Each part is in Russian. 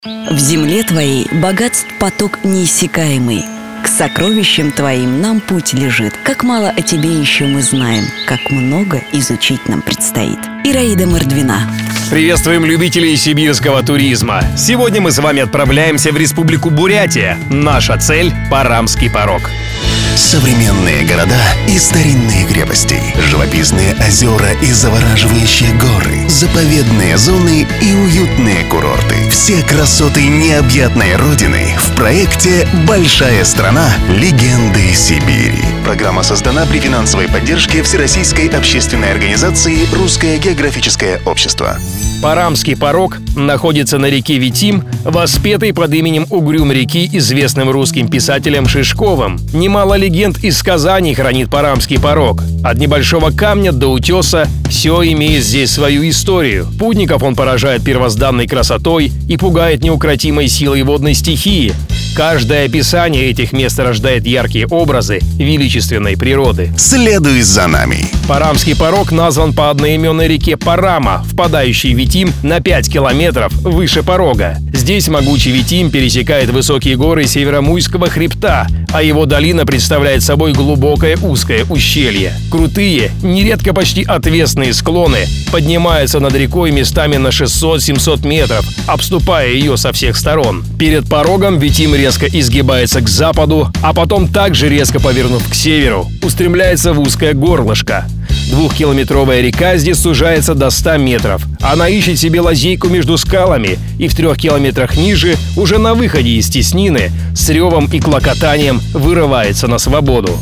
В земле твоей богатств поток неиссякаемый. К сокровищам твоим нам путь лежит. Как мало о тебе еще мы знаем, как много изучить нам предстоит. Ираида Мордвина. Приветствуем любителей сибирского туризма. Сегодня мы с вами отправляемся в Республику Бурятия. Наша цель – Парамский порог. Современные города и старинные крепости, живописные озера и завораживающие горы, заповедные зоны и уютные курорты. Все красоты необъятной родины в проекте «Большая страна. Легенды Сибири». Программа создана при финансовой поддержке Всероссийской общественной организации «Русское географическое общество». Парамский порог находится на реке Витим, воспетой под именем Угрюм реки известным русским писателем Шишковым. Немало легенд и сказаний хранит Парамский порог. От небольшого камня до утеса все имеет здесь свою историю. Путников он поражает первозданной красотой и пугает неукротимой силой водной стихии. Каждое описание этих мест рождает яркие образы величественной природы. Следуй за нами. Парамский порог назван по одноименной реке Парама, впадающей в Витим на 5 километров выше порога. Здесь могучий Витим пересекает высокие горы Северомуйского хребта, а его долина представляет собой глубокое узкое ущелье. Крутые, нередко почти отвесные склоны поднимаются над рекой местами на 600-700 метров, обступая ее со всех сторон. Перед порогом Витим резко изгибается к западу, а потом также резко повернув к северу, устремляется в узкое горлышко. 2-километровая река здесь сужается до 100 метров. Она ищет себе лазейку между скалами и в 3 километрах ниже, уже на выходе из теснины, с ревом и клокотанием вырывается на свободу.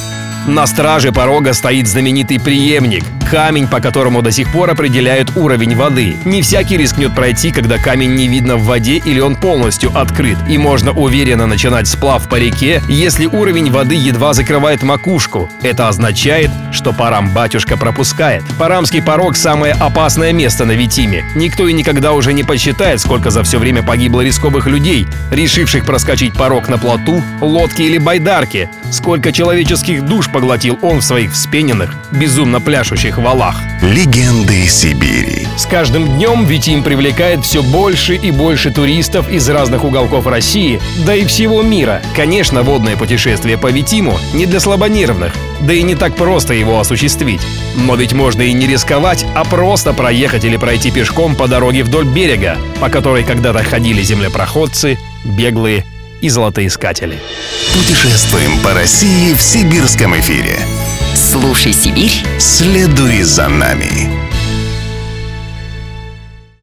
На страже порога стоит знаменитый преемник – камень, по которому до сих пор определяют уровень воды. Не всякий рискнет пройти, когда камень не видно в воде или он полностью открыт. И можно уверенно начинать сплав по реке, если уровень воды едва закрывает макушку. Это означает, что Парам-батюшка пропускает. Парамский порог – самое опасное место на Витиме. Никто и никогда уже не подсчитает, сколько за все время погибло рисковых людей, решивших проскочить порог на плоту, лодке или байдарке. Сколько человеческих душ поглотил он в своих вспененных, безумно пляшущих валах. Легенды Сибири. С каждым днем Витим привлекает все больше и больше туристов из разных уголков России, да и всего мира. Конечно, водное путешествие по Витиму не для слабонервных, да и не так просто его осуществить. Но ведь можно и не рисковать, а просто проехать или пройти пешком по дороге вдоль берега, по которой когда-то ходили землепроходцы, беглые и золотоискатели. Путешествуем по России в сибирском эфире. Слушай Сибирь. Следуй за нами.